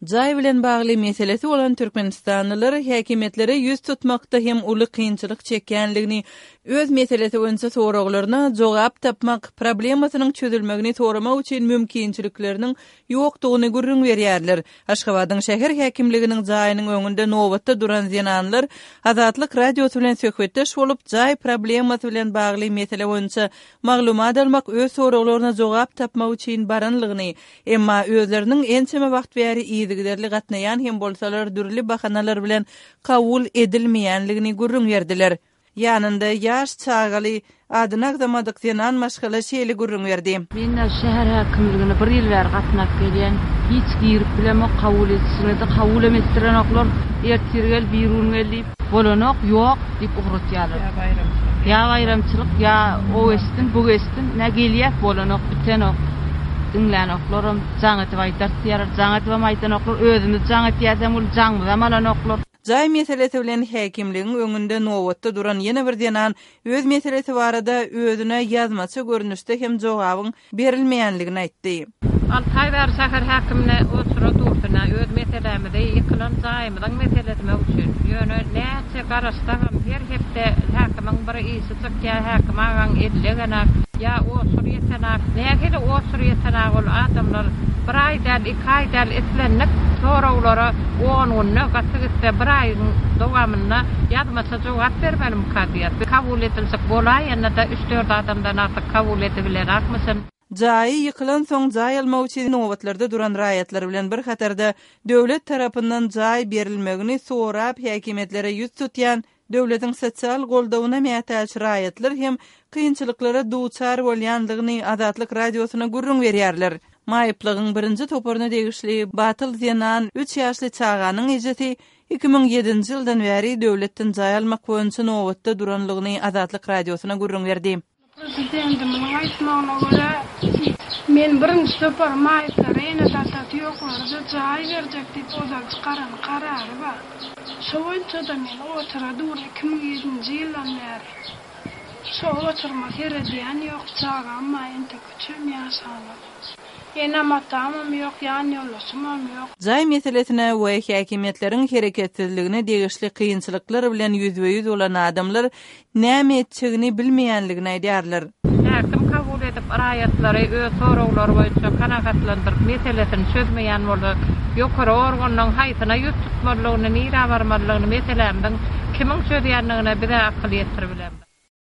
Jay bilen bagly meselesi olan Türkmenistanlılar häkimetlere yüz tutmakda hem uly kynçylyk çekýänligini, öz meselesi boýunça soraglaryna jogap tapmak, problemasynyň çözülmegini soramak üçin mümkinçilikleriniň ýokdugyny gürrüň berýärler. Aşgabatyň şäher häkimliginiň jaýynyň öňünde nowatda duran zenanlar Azatlyk radiosu bilen söhbetdeş bolup, jaý problemasy bilen bagly mesele boýunça maglumat almak, öz soraglaryna jogap tapmak üçin baranlygyny, emma özleriniň ençeme wagt bäri giderli gatnayan hem bolsalar dürli bahanalar bilen kabul edilmeýänligini gürrüň berdiler. Ýanynda ýaş çagaly adyna agdamadyk zenan maşgala şeýle gürrüň berdi. Men şäher häkimligine 1 ýyl bäri gatnap gelýän, hiç girip bileme kabul etseler, kabul etdiren oklar ertirgel birun gelip bolanok ýok diýip ugrutýarlar. Ya bayramçylyk, ya o estin, bu estin, ne gelýär bolanok bitenok. Dinlän oklaram jaňaty aýdartýar, jaňaty maýdan oklar özümiz jaňaty ýazam ul jaňmyza malan oklar. Jaý meselesi bilen häkimligiň öňünde nowatda duran ýene bir denan öz meselesi barada özüne ýazmaçy görnüşde hem jogabyň berilmeýänligini aýtdy. Altay bar şäher häkimine oturup durdyna öz meselemde ýykylan jaýmyň meselesine üçin ýöne näçe garaşdagam her hepde häkimiň bir ýyşy çykýar häkim agaň edilgena ya o suriyetana nägede o suriyetana ol adamlar bir aýdan 2 aýdan etlenip sorawlara onunna gatygda bir aýyň dowamyna ýazmaça jogap bermenim kadiýat kabul edilsek bolay ýa-da 3-4 adamdan artyk kabul edibilen akmysyn. Jaý ýykylan soň jaý almak üçin nowatlarda duran raýatlar bilen bir hatarda döwlet tarapyndan jaý berilmegini sorap häkimetlere ýüz tutýan döwletiň sosial goldawyna mätäç raýatlar hem kynçylyklara duçar bolýanlygyny Azatlyk radiosuna gürrüň berýärler. Maýyplygyň birinji toparyna degişli Batyl Zenan 3 ýaşly çaganyň ejeti 2007-nji ýyldan bäri döwletden jaý almak boýunça nowatda duranlygyny Azatlyk radiosuna gürrüň berdi. Presidentim aýtmagyna görä men birinji topar maýyplara tatat ýoklardy jaý berjek diýip ozal çykaran karary bar. Şoýunça da men otura dur 2007-nji ýyldan bäri. Şo oturmak herediýän ýok çagam maýynda küçüm ýaşalar. Ýene matamam ýok, ýany ýollaşymam ýok. Jaý meselesine we häkimetleriň hereketsizligine degişli kynçylyklar bilen ýüzbeýüz bolan adamlar näme etjegini bilmeýänligini aýdýarlar. Häkim kabul edip raýatlary öz sorawlary boýunça kanagatlandyryp meselesini çözmeýän bolsa, ýokary organyň haýtyna ýüz tutmalygyny, nira barmalygyny meselemden kimiň çözýänligine bize akyl ýetirip bilen.